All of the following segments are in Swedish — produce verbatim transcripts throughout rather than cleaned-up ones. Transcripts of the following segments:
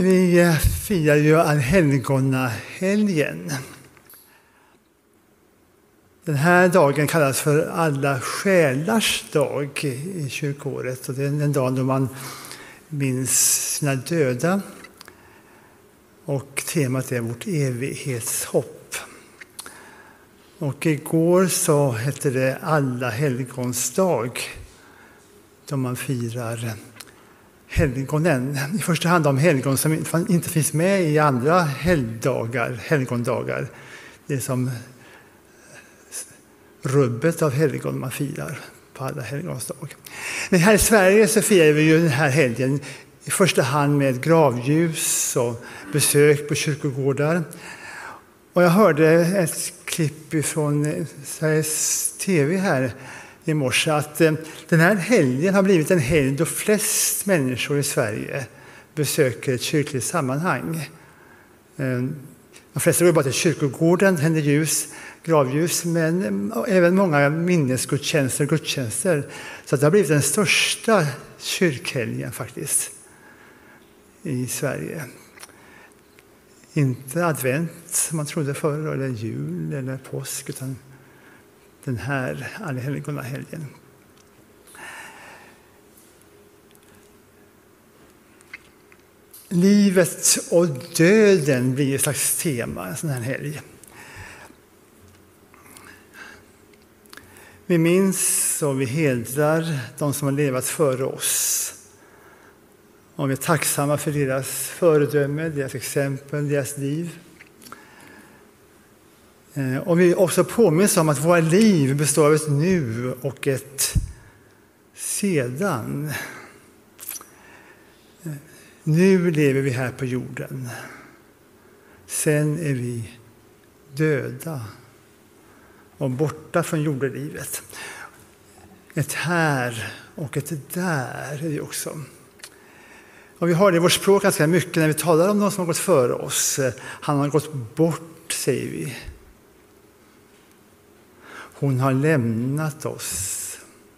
Vi firar ju allhelgonahelgen. Den här dagen kallas för alla själars dag i kyrkåret. Och det är den dag då man minns sina döda. Och temat är vårt evighetshopp. Och igår så hette det alla helgons dag, då man firar helgonen. I första hand de helgon som inte finns med i andra helgdagar, helgondagar. Det är som rubbet av helgon man firar på alla helgons dag. Men här i Sverige så firar vi ju den här helgen i första hand med gravljus och besök på kyrkogårdar. Och jag hörde ett klipp från Sveriges T V här i morse att den här helgen har blivit en helg då flest människor i Sverige besöker ett kyrkligt sammanhang. De flesta går bara till kyrkogården, tänder ljus, gravljus, men även många minnesgudstjänster och gudstjänster. Så det har blivit den största kyrkhelgen faktiskt i Sverige. Inte advent som man trodde förr, eller jul eller påsk, utan den här allhelgonahelgen. Livet och döden blir ett slags tema en sån här helg. Vi minns och vi hedrar de som har levat före oss. Och vi är tacksamma för deras föredöme, deras exempel, deras liv. Och vi också påminns om att våra liv består av ett nu och ett sedan. Nu lever vi här på jorden. Sen är vi döda och borta från jordelivet. Ett här och ett där är det också. Och vi har det i vårt språk ganska mycket när vi talar om någon som har gått före oss. Han har gått bort, säger vi. Hon har lämnat oss.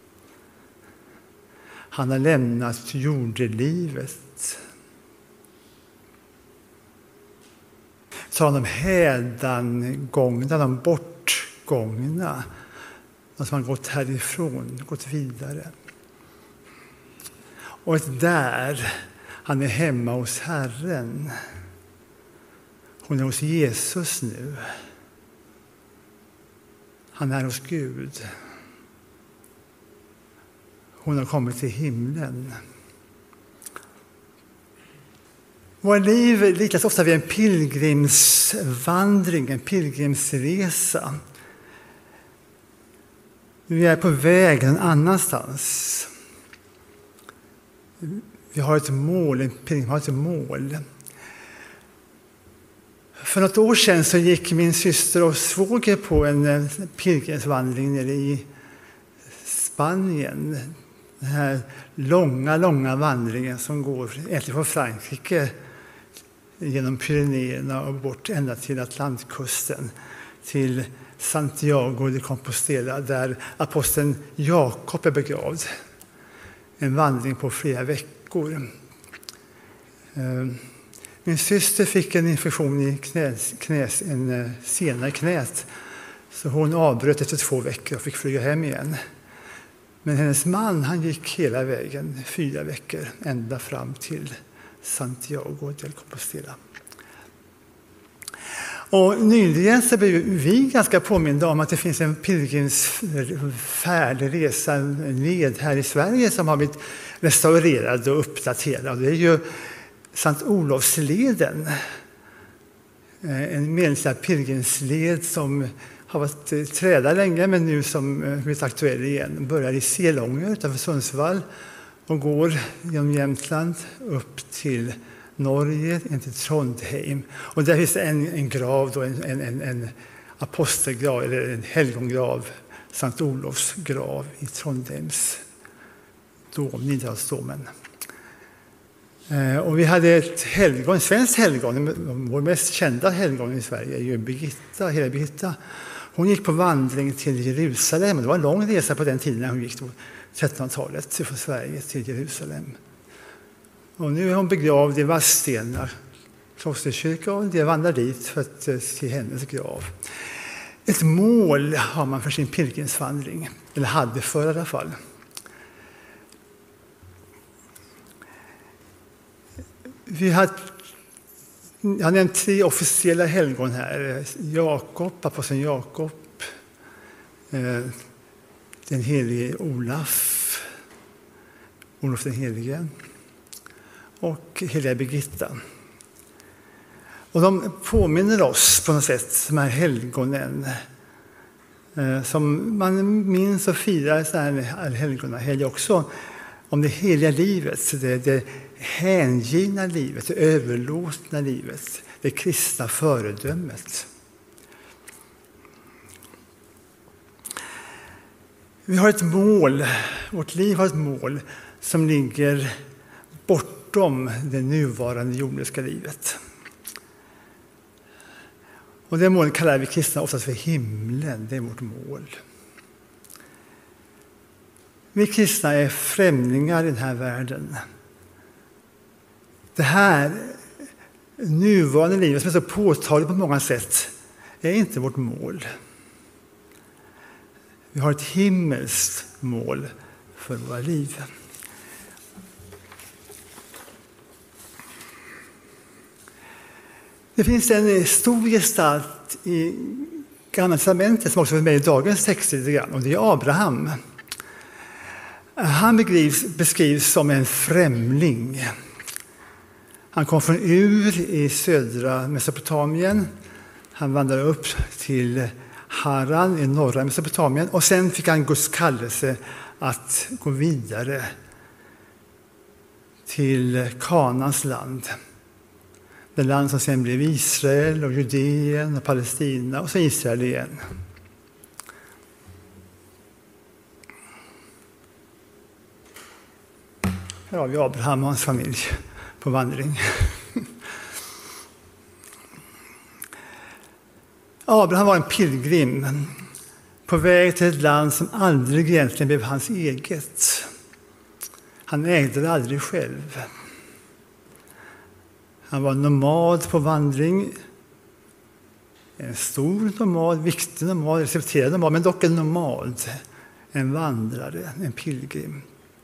Han har lämnat jordelivet. Så har de hädangångna, de bortgångna. De som har gått härifrån, gått vidare. Och ett där, han är hemma hos Herren. Hon är hos Jesus nu. Han är hos Gud. Hon har kommit till himlen. Våra liv liknas ofta vid en pilgrimsvandring, en pilgrimsresa. Vi är på väg någon annanstans. Vi har ett mål, en pilgrim har ett mål. För något år sedan så gick min syster och svåger på en pilgrimsvandring nere i Spanien. Den här långa, långa vandringen som går egentligen från Frankrike genom Pyrenéerna och bort ända till Atlantkusten, till Santiago de Compostela där aposteln Jakob är begravd. En vandring på flera veckor. Min syster fick en infektion i knäs, knäs, en sena i knät. Så hon avbröt efter två veckor och fick flyga hem igen. Men hennes man, han gick hela vägen, fyra veckor, ända fram till Santiago de Compostela. Och nyligen så blev vi ganska påminda om att det finns en pilgrimsfärd, resa, en led här i Sverige som har blivit restaurerad och uppdaterad. Det är ju Sankt Olofsleden, en medeltida pilgrimsled som har varit träda länge men nu som blivit aktuell igen. Börjar i Selånga utanför Sundsvall och går genom Jämtland upp till Norge, in till Trondheim. Och där finns en, en grav, då, en, en, en apostelgrav eller en helgongrav, Sankt Olofs grav i Trondheims dom, Nidarosdomen. Och vi hade ett helgon, en svensk helgon, vår mest kända helgon i Sverige är ju Birgitta, hela Birgitta. Hon gick på vandring till Jerusalem. Det var en lång resa på den tiden när hon gick på trettonhundratalet från Sverige till Jerusalem. Och nu är hon begravd i Vadstena klosterkyrka och det vandrar dit för att se hennes grav. Ett mål har man för sin pilgrimsvandring, eller hade för i alla fall. Vi har, jag har nämnt tre officiella helgon här. Jakob, aposteln Jakob, den helige Olaf, Olof den helige och heliga Birgitta. Och de påminner oss på något sätt, de här helgonen, som man minns och firar så här helgonahelg också, om det heliga livet, det, det hängivna livet, det överlåtna livet, det kristna föredömet. Vi har ett mål, vårt liv har ett mål som ligger bortom det nuvarande jordiska livet. Och det målet kallar vi kristna oftast för himlen, det är vårt mål. Vi kristna är främlingar i den här världen. Det här nuvarande livet som är så påtagligt på många sätt är inte vårt mål. Vi har ett himmelskt mål för våra liv. Det finns en stor gestalt i Gamla testamentet som också är med i dagens text lite grann, och det är Abraham. Han beskrivs, beskrivs som en främling. Han kom från Ur i södra Mesopotamien. Han vandrade upp till Haran i norra Mesopotamien och sen fick han Guds kallelse att gå vidare till Kanans land. Det land som sen blev Israel och Judeen och Palestina och så Israel igen. Här har vi Abraham och hans familj på vandring. Abraham var en pilgrim på väg till ett land som aldrig egentligen blev hans eget. Han ägde det aldrig själv. Han var nomad på vandring. En stor nomad, viktig nomad, respekterad nomad, men dock en nomad. En vandrare, en pilgrim.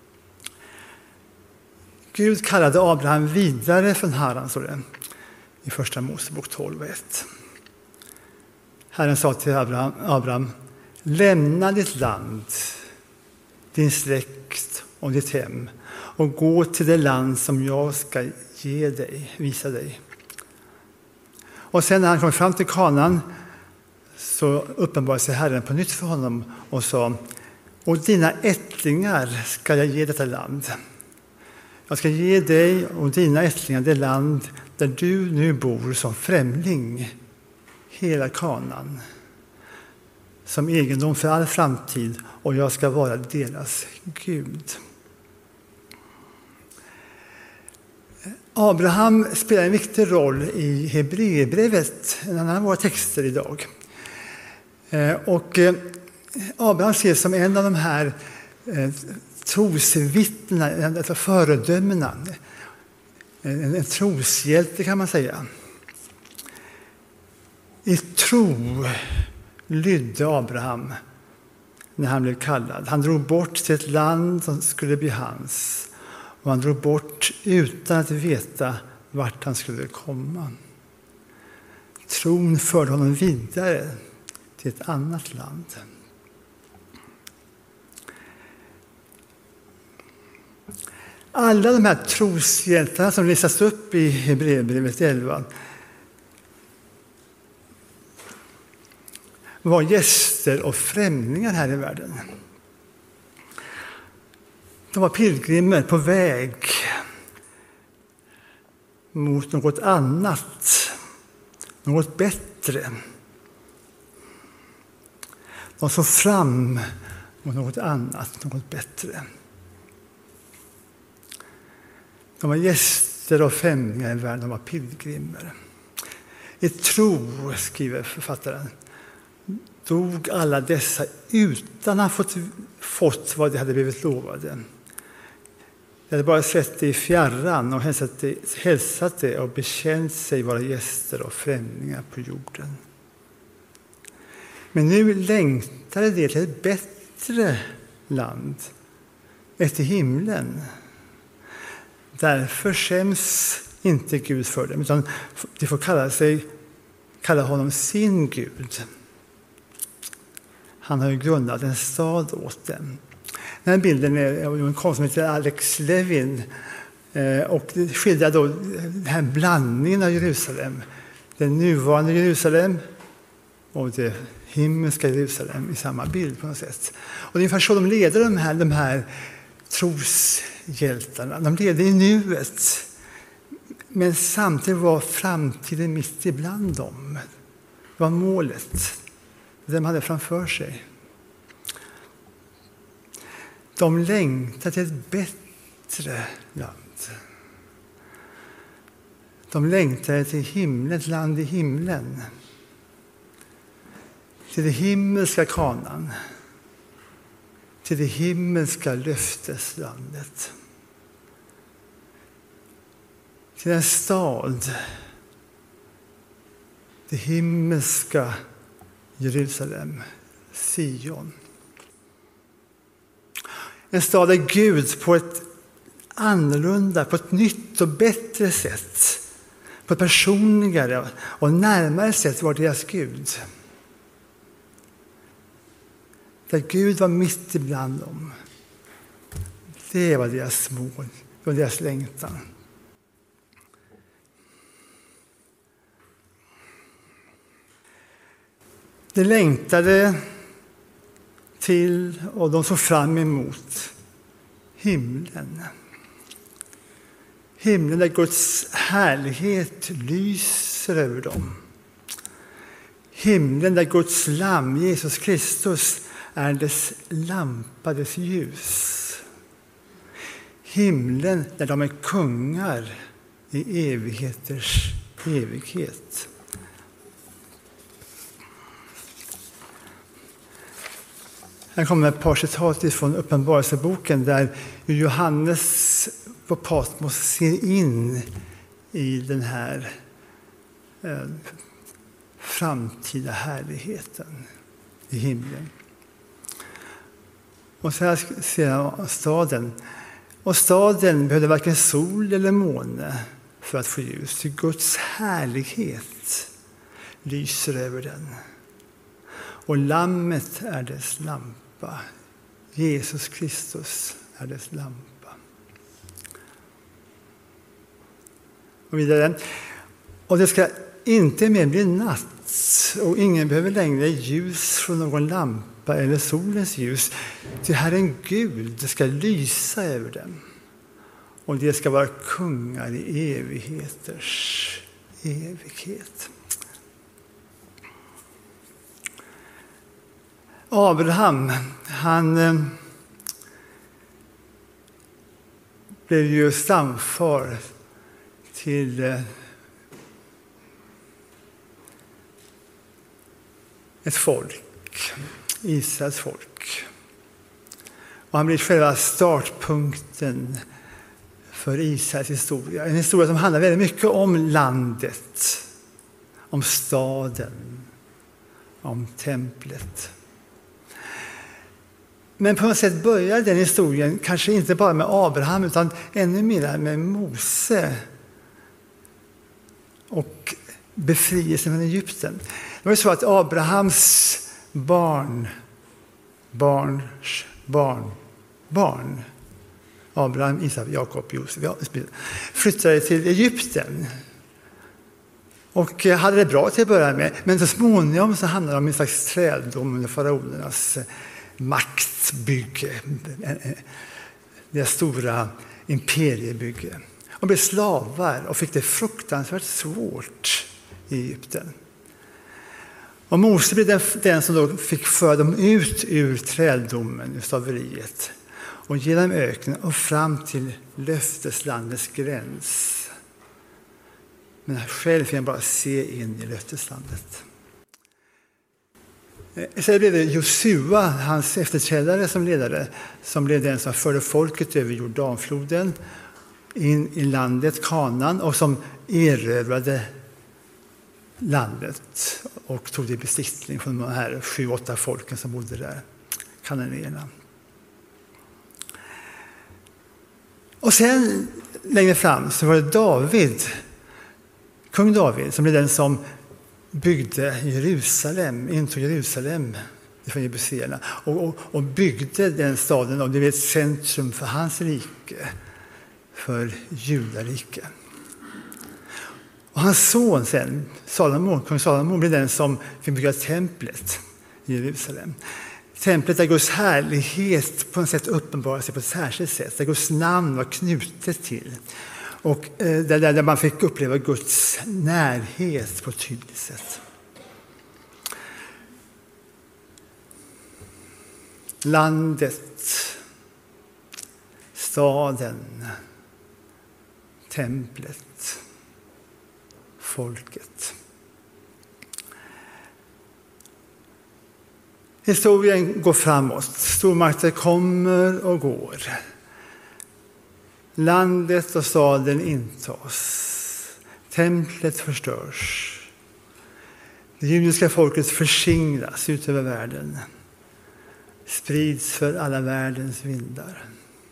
Gud kallade Abraham vidare från Haran, så det, i första Mosebok tolv ett. Herren sa till Abraham, Abraham, lämna ditt land, din släkt och ditt hem och gå till det land som jag ska ge dig, visa dig. Och sen när han kom fram till Kanaan så uppenbarade sig Herren på nytt för honom och sa, och dina ättlingar ska jag ge detta land. Jag ska ge dig och dina ättlingar det land där du nu bor som främling, hela Kanaan, som egendom för all framtid, och jag ska vara deras Gud. Abraham spelar en viktig roll i Hebreerbrevet, en annan av våra texter idag. Och Abraham ses som en av de här trosvittnena, föredömena, en, en troshjälte kan man säga. I tro lydde Abraham när han blev kallad. Han drog bort till ett land som skulle bli hans. Och han drog bort utan att veta vart han skulle komma. Tron förde honom vidare till ett annat land. Alla de här troshjältarna som listas upp i Hebreerbrevet elva var gäster och främlingar här i världen. De var pilgrimer på väg mot något annat, något bättre. De såg fram mot något annat, något bättre. De var gäster och främlingar i världen, de var pilgrimer. I tro, skriver författaren, dog alla dessa utan att ha fått, fått vad de hade blivit lovade. De hade bara sett det i fjärran och hälsat det, hälsat det och bekänt sig vara gäster och främlingar på jorden. Men nu längtade det till ett bättre land, efter himlen. Därför skäms inte Gud för dem, utan de får kalla, sig, kalla honom sin Gud. Han har ju grundat en stad åt dem. Den här bilden är av en konst som heter Alex Levin. Och det skildrar då den här blandningen av Jerusalem. Den nuvarande Jerusalem och det himmelska Jerusalem i samma bild på något sätt. Och det är ungefär så de leder de här, de här troshjältarna. De leder i nuet. Men samtidigt var framtiden mitt ibland dem. Det var målet. Det de hade framför sig. De längtade till ett bättre land. De längtade till himlen, ett land i himlen. Till det himmelska Kanaan. Till det himmelska löfteslandet. Till en stad. Det himmelska Jerusalem, Sion. En stad där Gud på ett annorlunda, på ett nytt och bättre sätt, på ett personligare och närmare sätt var deras Gud. Där Gud var mitt ibland dem. Det var deras mål, det var deras längtan. De längtade till och de såg fram emot himlen. Himlen där Guds härlighet lyser över dem. Himlen där Guds lamm, Jesus Kristus, är dess lampa, dess ljus. Himlen där de är kungar i evigheters evighet. Här kommer ett par citat från Uppenbarelseboken där Johannes på Patmos ser in i den här eh, framtida härligheten i himlen. Och så här ser jag staden. Och staden behövde varken sol eller måne för att få ljus. Till Guds härlighet lyser över den. Och lammet är dess lampa. Jesus Kristus är dess lampa. Och vidare. Och det ska inte mer bli natt. Och ingen behöver längre ljus från någon lampa eller solens ljus. Till Herren Gud ska lysa över dem. Och det ska vara kungar i evigheters evighet. Abraham, han eh, blev ju stamfar till eh, ett folk, Israels folk. Och han blir själva startpunkten för Israels historia. En historia som handlar väldigt mycket om landet, om staden, om templet. Men på något sätt börjar den historien kanske inte bara med Abraham utan ännu mer med Mose och befrielsen från Egypten. Det var så att Abrahams barn, barns barn, barn, Abraham, Isak, Jakob, Josef, flyttade till Egypten. Och hade det bra till att börja med, men så småningom så hamnade de i en slags träldom under faraonernas maktbygge, det stora imperiebygge. De blev slavar och fick det fruktansvärt svårt i Egypten. Och Mose blev den, den som då fick föra dem ut ur träldomen, ur slaveriet, och genom öknen och fram till löfteslandets gräns. Men själv fick han bara se in i löfteslandet. Sen blev det Josua, hans efterträdare som ledare, som blev den som förde folket över Jordanfloden in i landet Kanaan och som erövrade landet och tog det i besittning från de här sju, åtta folken som bodde där, kananéerna. Och sen längre fram så var det David, kung David, som blev den som byggde Jerusalem, intog Jerusalem från jebuséerna och, och, och byggde den staden och det blev ett centrum för hans rike, för judarike. Och hans son sen, Salomo, kung Salomo, blev den som fick bygga templet i Jerusalem. Templet där Guds härlighet på något sätt uppenbarar sig på ett särskilt sätt, där Guds namn var knutet till. Och där, där man fick uppleva Guds närhet på ett tydligt sätt. Landet, staden, templet, folket. Historien går framåt. Stormakter kommer och går. Landet och staden intas. Templet förstörs. Det judiska folket förskingras ut över världen. Sprids för alla världens vindar.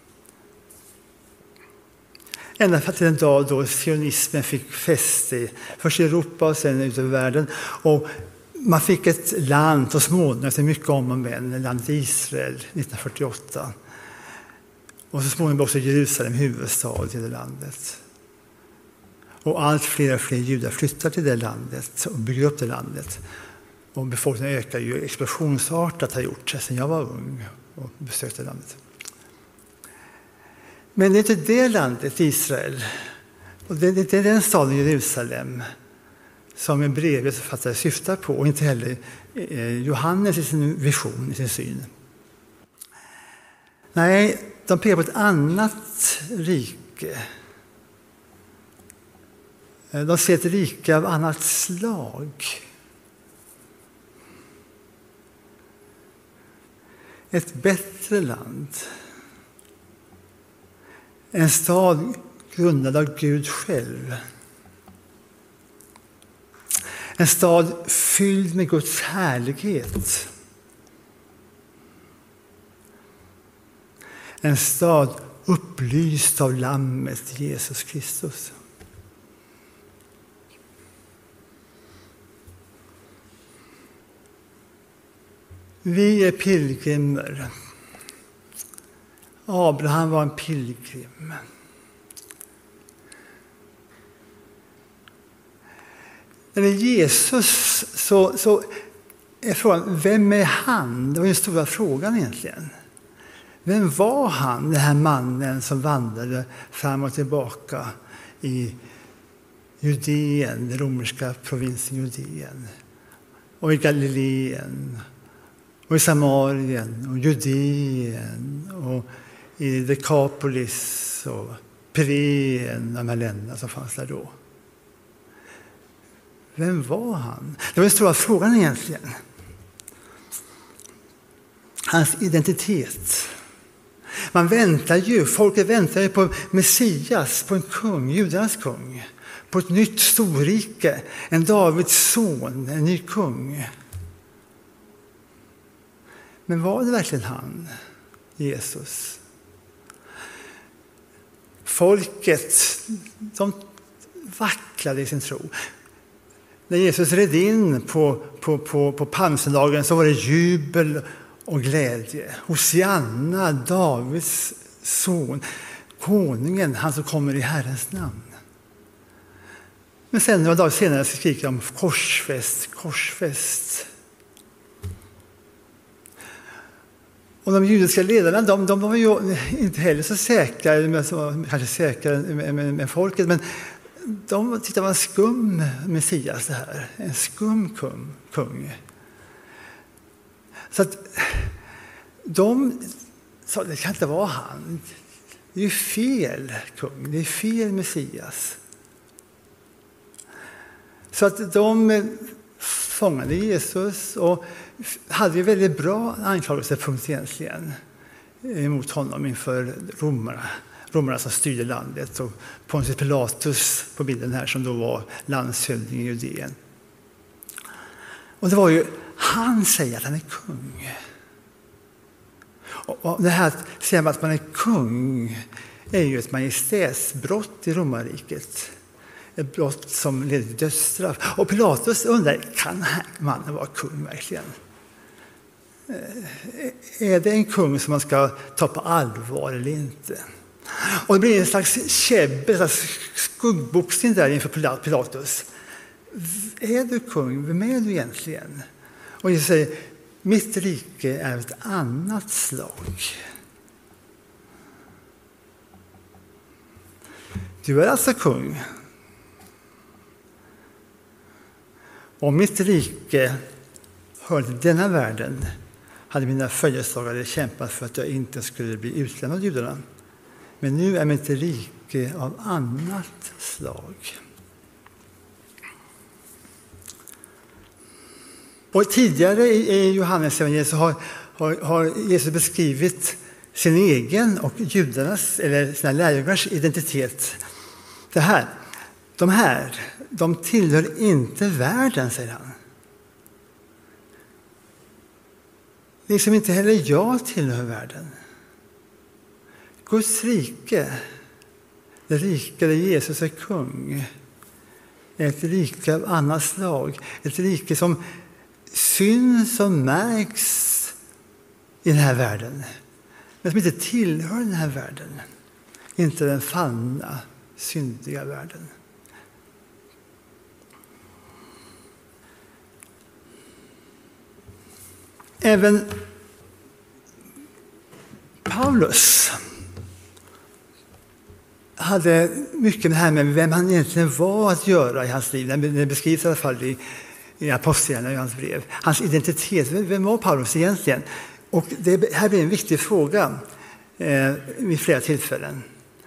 Ända till en dag då sionismen fick fäste först i Europa och sen ut över världen. Och man fick ett land och småningom, efter mycket om och men, landet Israel nittonhundrafyrtioåtta. Och så småningom också Jerusalem, huvudstad i det landet. Och allt fler och fler judar flyttar till det landet och bygger upp det landet. Och befolkningen ökar ju explosionsartat, har gjort sedan jag var ung och besökte landet. Men det är inte det landet, Israel, och det är inte den staden Jerusalem som en brevförfattare syftar på, och inte heller Johannes i sin vision, i sin syn. Nej, de pekar på ett annat rike. De ser ett rike av annat slag. Ett bättre land. En stad grundad av Gud själv. En stad fylld med Guds härlighet. En stad upplyst av lammet Jesus Kristus. Vi är pilgrimer. Abraham var en pilgrim. När det är Jesus så, så är frågan, vem är han? Det var den stora frågan egentligen. Vem var han, den här mannen som vandrade fram och tillbaka i Judeen, den romerska provinsen Judeen, och i Galileen, och i Samarien, och Judeen, och i Dekapolis och Pireen, de här länderna som fanns där då. Vem var han? Det var den stora frågan egentligen. Hans identitet. Man väntar ju, folket väntar ju på Messias, på en kung, judarnas kung. På ett nytt storrike, en Davids son, en ny kung. Men var det verkligen han, Jesus? Folket, de vacklade i sin tro. När Jesus red in på, på, på, på palmsöndagen så var det jubel och glädje. Hosianna, Davids son, konungen, han som kommer i Herrens namn. Men sen några dagar senare så skriker de korsfäst, korsfäst. Och de judiska ledarna, de, de var ju inte heller så säkra, kanske säkrare med, med, med folket, men de tyckte det var en skum Messias det här. En skum kung. kung. Så att de sa, det kan inte vara han. Det är ju fel kung, det är fel Messias. Så att de fångade Jesus och hade ju väldigt bra anklagelsepunkt egentligen emot honom inför romarna. Romarna som styrde landet och Pontius Pilatus på bilden här som då var landshövding i Judeen. Och det var ju, han säger att han är kung. Och det här att säga att man är kung är ju ett majestätsbrott i romarriket. Ett brott som leder till dödsstraff. Och Pilatus undrar, kan mannen vara kung verkligen? Är det en kung som man ska ta på allvar eller inte? Och det blir en slags käbbel, en slags skuggboxning där inför Pilatus. Är du kung? Vem är du egentligen? Och jag säger, mitt rike är ett annat slag. Du är alltså kung. Om mitt rike hörde till denna världen hade mina följeslagare kämpat för att jag inte skulle bli utlämnad av judarna. Men nu är mitt rike av annat slag. Och tidigare i Johannes evangeliet så har, har, har Jesus beskrivit sin egen och judarnas eller sina lärjungars identitet. Det här, de här, de tillhör inte världen, säger han. Liksom inte heller jag tillhör världen. Guds rike, det rike där Jesus är kung, är ett rike av annat slag. Ett rike som syns och märks i den här världen, men som inte tillhör den här världen. Inte den fallna, syndiga världen. Även Paulus hade mycket med det här med vem han egentligen var att göra i hans liv. Det beskrivs i alla fall i, i aposteln och i hans brev. Hans identitet, vem var Paulus egentligen? Och det här blir en viktig fråga eh, vid flera tillfällen.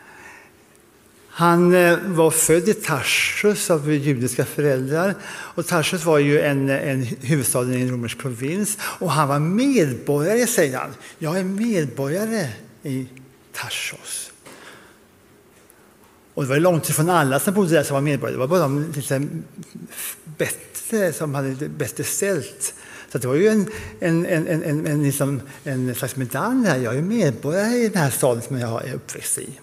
Han eh, var född i Tarsus av judiska föräldrar. Och Tarsus var ju en, en huvudstad i en romersk provins. Och han var medborgare, säger han. Jag är medborgare i Tarsus. Och det var långt ifrån alla som bodde där som var medborgare. Det var bara de lite bättre som hade det bättre ställt. Så det var ju en, en, en, en, en, en, liksom en slags medalj här. Jag är medborgare i den här staden som jag är uppväxt i.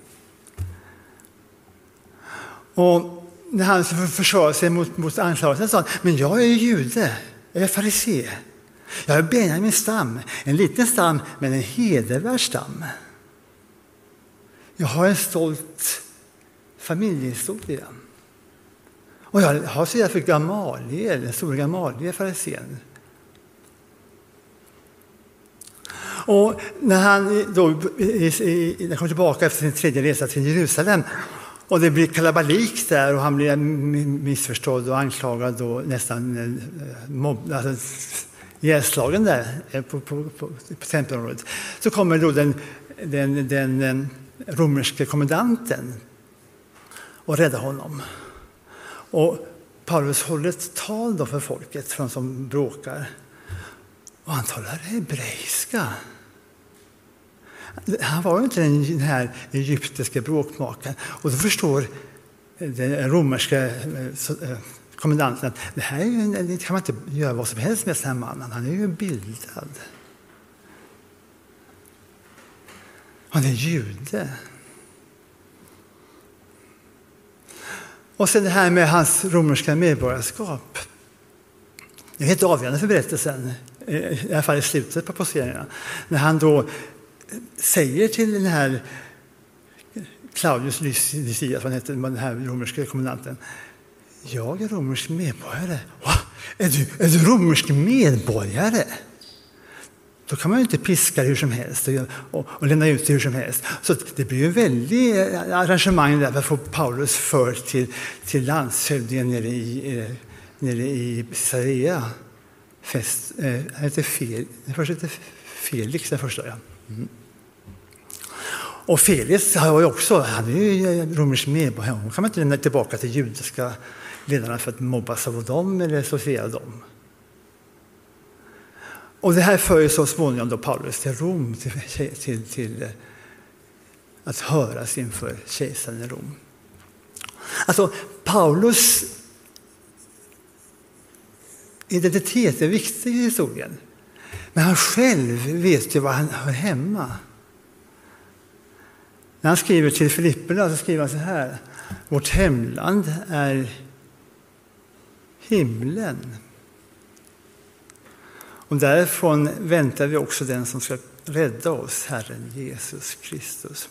Och när han försvarade sig mot, mot anklagelsen sa han, men jag är jude, jag är farisé. Jag är Benjamin stam, en liten stam men en hedervärd stam. Jag har en stolt familjehistoria. Och jag har sida för Gamaliel, den stora Gamaliel farisén. Och när han då när han kom tillbaka efter sin tredje resa till Jerusalem och det blir kalabalik där och han blir missförstådd och anklagad och nästan mobbad, alltså ihjälslagen där på, på, på, på tempelområdet, så kommer då den, den, den romerske kommandanten och räddar honom. Och Paulus håller ett tal då för folket från som bråkar. Och han talar hebreiska. Han var ju inte den här egyptiska bråkmakaren. Och då förstår den romerska kommandanten att det här är ju, det kan man inte göra vad som helst med den här mannen. Han är ju bildad. Han är jude. Och sen det här med hans romerska medborgarskap. Det är helt avgörande för berättelsen, i alla fall i slutet på apostlagärningarna. När han då säger till den här Claudius Lysias, vad heter den här romerska kommandanten, jag är romersk medborgare. Är du, är du romersk medborgare? Då kan man ju inte piska hur som helst och, och lämna ut det hur som helst. Så det blir ju en väldigt arrangemang där för att få Paulus för till, till landshövdingen nere i, eh, nere i Caesarea. Fest, eh, heter Felix, den första heter Felix, den första, ja. Mm. Och Felix har ju också, han är ju romersk medborgare. Hon kan man inte lämna tillbaka till judiska ledarna för att mobbas av dem eller associera dem. Och det här för ju så småningom då Paulus till Rom, till, till, till att höras inför kejsaren i Rom. Alltså Paulus identitet är viktig i historien. Men han själv vet ju var han hör hemma. När han skriver till Filipperna så skriver han så här: vårt hemland är himlen. Och därifrån väntar vi också den som ska rädda oss, Herren Jesus Kristus.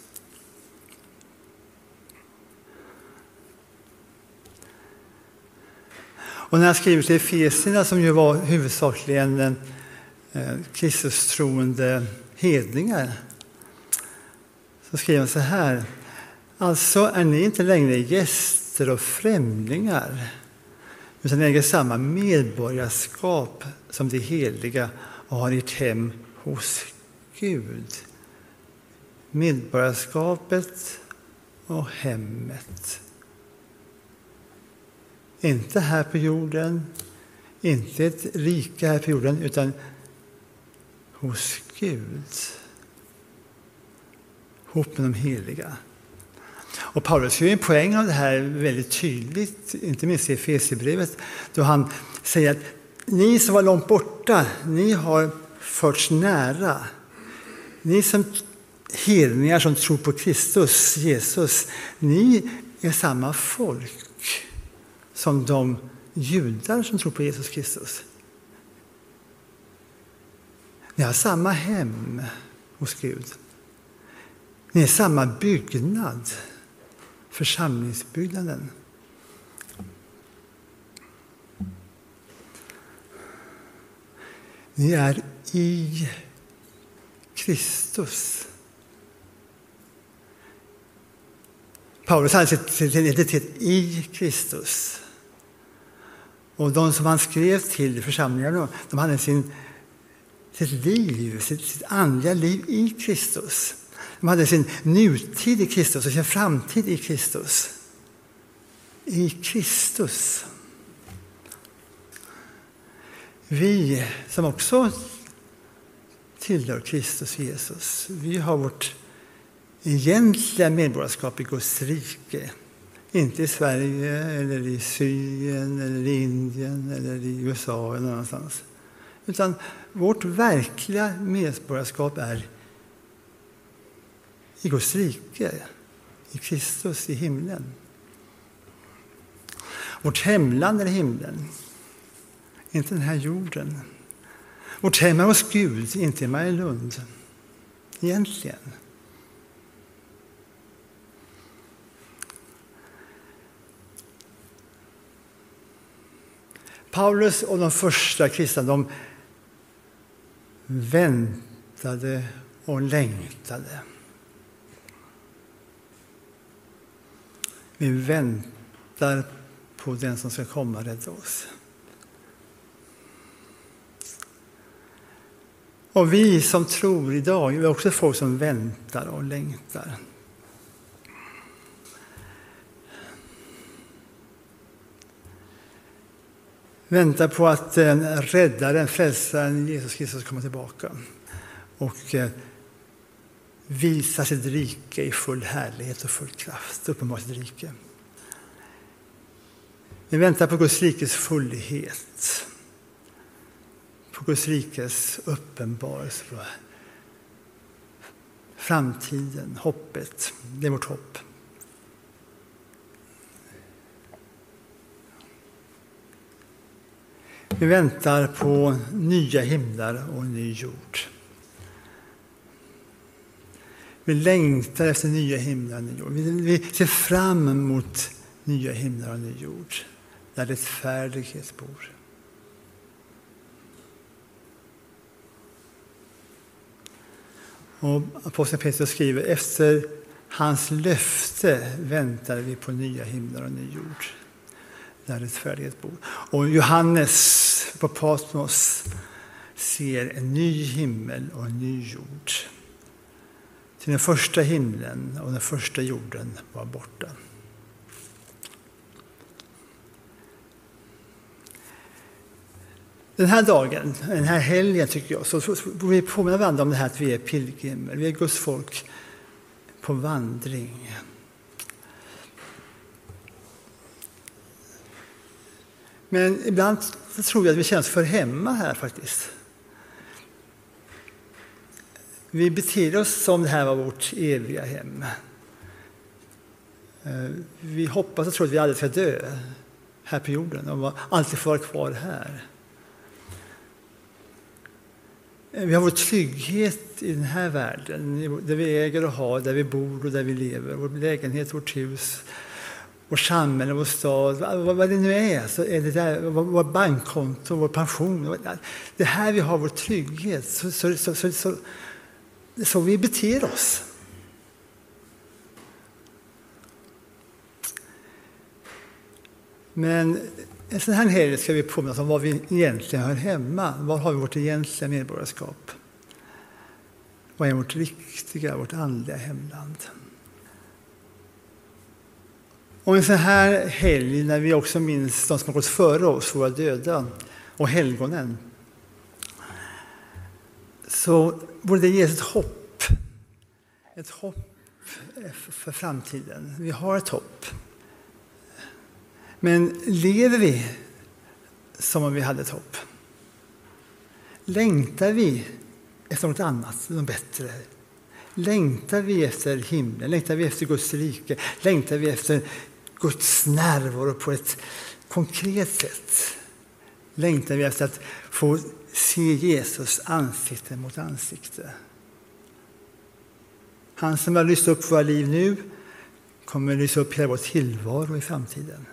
Och när han skriver till Efesierna, som ju var huvudsakligen eh, Kristus-troende hedningar, så skriver han så här: alltså är ni inte längre gäster och främlingar, utan äger samma medborgarskap som de heliga och har ert hem hos Gud. Medborgarskapet och hemmet. Inte här på jorden, inte ett rike här på jorden, utan hos Gud. Ihop med de heliga. Och Paulus gör en poäng av det här väldigt tydligt, inte minst i Efesierbrevet, då han säger att ni som var långt borta, ni har förts nära. Ni som hedningar som tror på Kristus, Jesus, ni är samma folk som de judar som tror på Jesus Kristus. Ni har samma hem hos Gud. Ni är samma byggnad, församlingsbyggnaden. Ni är i Kristus. Paulus hade sin identitet i Kristus. Och de som han skrev till församlingarna, de hade sin, sitt liv, sitt, sitt andliga liv i Kristus. De hade sin nutid i Kristus och sin framtid i Kristus. I Kristus. Vi som också tillhör Kristus Jesus, vi har vårt egentliga medborgarskap i Guds rike. Inte i Sverige eller i Syrien eller i Indien eller i U S A eller någonstans. Utan vårt verkliga medborgarskap är i Guds rike, i Kristus, i himlen. Vårt hemland är himlen, inte den här jorden. Vårt hem är hos Gud, inte i Marielund. Egentligen. Paulus och de första kristna, de väntade och längtade. Vi väntar på den som ska komma och rädda oss. Och vi som tror idag, vi är också folk som väntar och längtar. Väntar på att räddaren, frälsaren Jesus Kristus kommer tillbaka och visa sitt rike i full härlighet och full kraft, uppenbart sitt rike. Vi väntar på Guds rikes fullhet, på Guds rikes uppenbarelse, på framtiden, hoppet. Det är vårt hopp. Vi väntar på nya himlar och ny jord. Vi längtar efter nya himlar och ny jord. Vi ser fram emot nya himlar och ny jord, där rättfärdighet bor. Och aposteln Petrus skriver: efter hans löfte väntar vi på nya himlar och ny jord, där rättfärdighet bor. Och Johannes på Patmos ser en ny himmel och en ny jord. Till den första himlen och den första jorden var borta. Den här dagen, den här helgen tycker jag, så får vi påminna varandra om det här att vi är pilgrimer. Vi är Guds folk på vandring. Men ibland så tror jag att vi känner oss för hemma här faktiskt. Vi beter oss som det här var vårt eviga hem. Vi hoppas och tror att vi aldrig ska dö här på jorden och alltid få vara kvar här. Vi har vår trygghet i den här världen, där vi äger och har, där vi bor och där vi lever. Vår lägenhet, vårt hus, vårt samhälle, vår stad, vad, vad det nu är. Så är det där, vår bankkonto, vår pension. Det här vi har vår trygghet. Så, så, så, så, så, så vi beter oss. Men en sån här helg ska vi påminna oss om var vi egentligen hör hemma. Var har vi vårt egentliga medborgarskap? Vad är vårt riktiga, vårt andliga hemland? Och en sån här helg när vi också minns de som har gått före oss, våra döda och helgonen, så borde det ge ett hopp. Ett hopp för framtiden. Vi har ett hopp. Men lever vi som om vi hade ett hopp? Längtar vi efter något annat, något bättre? Längtar vi efter himlen? Längtar vi efter Guds rike? Längtar vi efter Guds närvaro på ett konkret sätt? Längtar vi efter att få se Jesus ansikte mot ansikte? Han som har lyst upp våra liv nu kommer att lysa upp hela vår tillvaro i framtiden.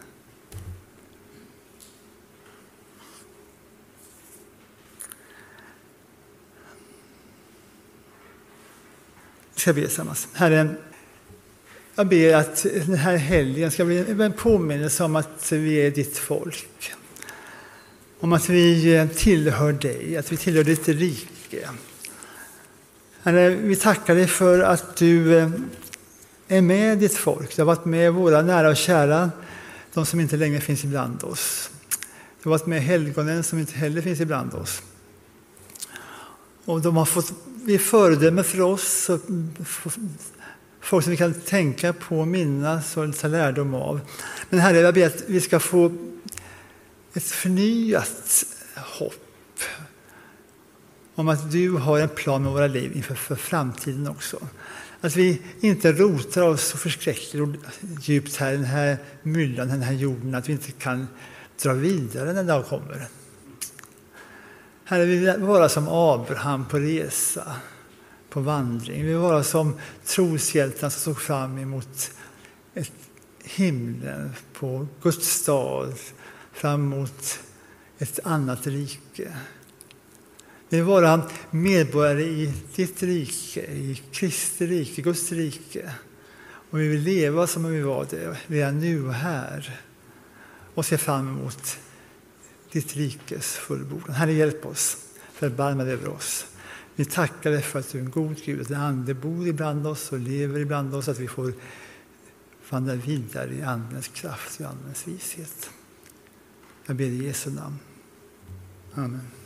Vi ska be tillsammans. Herre, jag ber att den här helgen ska bli en påminnelse om att vi är ditt folk. Om att vi tillhör dig, att vi tillhör ditt rike. Herre, vi tackar dig för att du är med ditt folk. Du har varit med våra nära och kära, de som inte längre finns ibland oss. Du har varit med helgonen som inte heller finns ibland oss. Och de har fått vi föredöme för oss, folk som vi kan tänka på, minnas och ta lärdom av. Men Herre, jag ber att vi ska få ett förnyat hopp om att du har en plan med våra liv inför för framtiden också. Att vi inte rotar oss så förskräckligt djupt här i den här myllan, den här jorden, att vi inte kan dra vidare när dag kommer. Herre, vi vill vara som Abraham på resa, på vandring. Vi vill vara som troshjältarna som såg fram emot ett himlen, på Guds stad, fram emot ett annat rike. Vi vill vara medborgare i ditt rike, i Kristi rike, Guds rike. Och vi vill leva som om vi var det redan nu och här. Och se fram emot ditt rikes fullbordan. Herre, hjälp oss, förbarma dig över oss. Vi tackar dig för att du är en god Gud, att din ande bor ibland oss och lever ibland oss, att vi får vandra vidare i andens kraft och andens vishet. Jag ber i Jesu namn. Amen.